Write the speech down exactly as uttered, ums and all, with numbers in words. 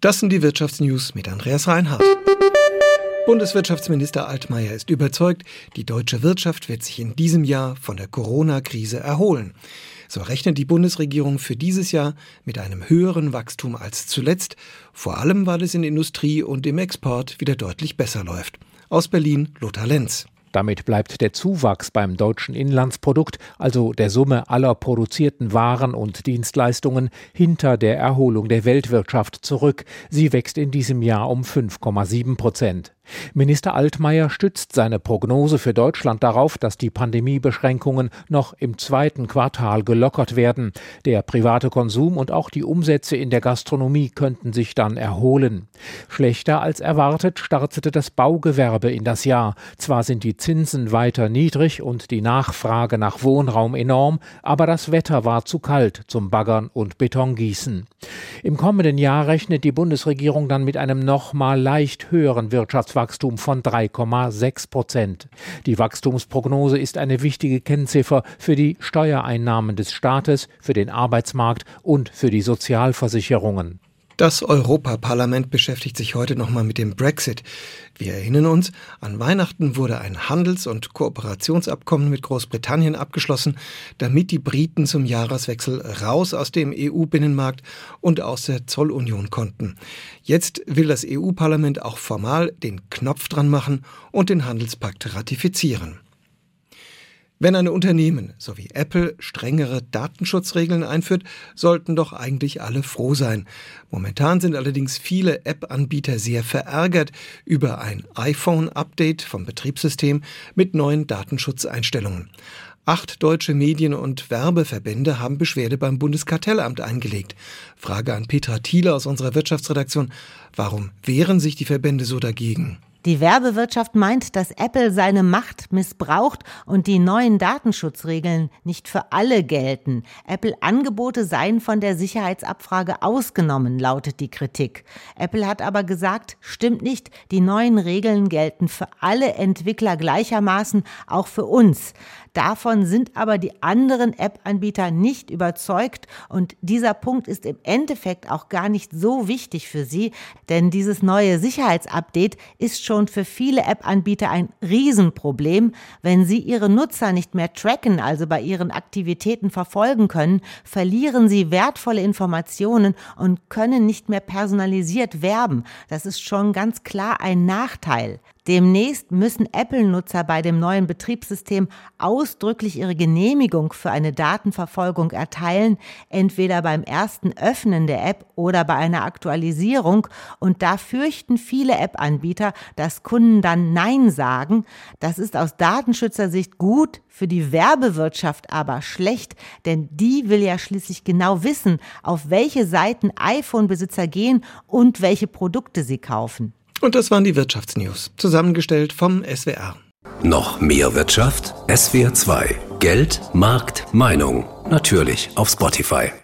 Das sind die Wirtschaftsnews mit Andreas Reinhardt. Bundeswirtschaftsminister Altmaier ist überzeugt, die deutsche Wirtschaft wird sich in diesem Jahr von der Corona-Krise erholen. So rechnet die Bundesregierung für dieses Jahr mit einem höheren Wachstum als zuletzt, vor allem weil es in Industrie und im Export wieder deutlich besser läuft. Aus Berlin Lothar Lenz. Damit bleibt der Zuwachs beim deutschen Inlandsprodukt, also der Summe aller produzierten Waren und Dienstleistungen, hinter der Erholung der Weltwirtschaft zurück. Sie wächst in diesem Jahr um fünf Komma sieben Prozent. Minister Altmaier stützt seine Prognose für Deutschland darauf, dass die Pandemiebeschränkungen noch im zweiten Quartal gelockert werden. Der private Konsum und auch die Umsätze in der Gastronomie könnten sich dann erholen. Schlechter als erwartet startete das Baugewerbe in das Jahr. Zwar sind die Zinsen weiter niedrig und die Nachfrage nach Wohnraum enorm, aber das Wetter war zu kalt zum Baggern und Betongießen. Im kommenden Jahr rechnet die Bundesregierung dann mit einem nochmal leicht höheren Wirtschaftswachstum von drei Komma sechs Prozent. Die Wachstumsprognose ist eine wichtige Kennziffer für die Steuereinnahmen des Staates, für den Arbeitsmarkt und für die Sozialversicherungen. Das Europaparlament beschäftigt sich heute nochmal mit dem Brexit. Wir erinnern uns, an Weihnachten wurde ein Handels- und Kooperationsabkommen mit Großbritannien abgeschlossen, damit die Briten zum Jahreswechsel raus aus dem E U-Binnenmarkt und aus der Zollunion konnten. Jetzt will das E U-Parlament auch formal den Knopf dran machen und den Handelspakt ratifizieren. Wenn ein Unternehmen, so wie Apple, strengere Datenschutzregeln einführt, sollten doch eigentlich alle froh sein. Momentan sind allerdings viele App-Anbieter sehr verärgert über ein iPhone-Update vom Betriebssystem mit neuen Datenschutzeinstellungen. Acht deutsche Medien- und Werbeverbände haben Beschwerde beim Bundeskartellamt eingelegt. Frage an Petra Thiele aus unserer Wirtschaftsredaktion. Warum wehren sich die Verbände so dagegen? Die Werbewirtschaft meint, dass Apple seine Macht missbraucht und die neuen Datenschutzregeln nicht für alle gelten. Apple-Angebote seien von der Sicherheitsabfrage ausgenommen, lautet die Kritik. Apple hat aber gesagt, stimmt nicht, die neuen Regeln gelten für alle Entwickler gleichermaßen, auch für uns. Davon sind aber die anderen App-Anbieter nicht überzeugt und dieser Punkt ist im Endeffekt auch gar nicht so wichtig für sie, denn dieses neue Sicherheitsupdate ist schon für viele App-Anbieter ein Riesenproblem. Wenn sie ihre Nutzer nicht mehr tracken, also bei ihren Aktivitäten verfolgen können, verlieren sie wertvolle Informationen und können nicht mehr personalisiert werben. Das ist schon ganz klar ein Nachteil. Demnächst müssen Apple-Nutzer bei dem neuen Betriebssystem ausdrücklich ihre Genehmigung für eine Datenverfolgung erteilen, entweder beim ersten Öffnen der App oder bei einer Aktualisierung. Und da fürchten viele App-Anbieter, dass Kunden dann Nein sagen. Das ist aus Datenschützersicht gut, für die Werbewirtschaft aber schlecht, denn die will ja schließlich genau wissen, auf welche Seiten iPhone-Besitzer gehen und welche Produkte sie kaufen. Und das waren die Wirtschaftsnews, zusammengestellt vom S W R. Noch mehr Wirtschaft? S W R zwei. Geld, Markt, Meinung. Natürlich auf Spotify.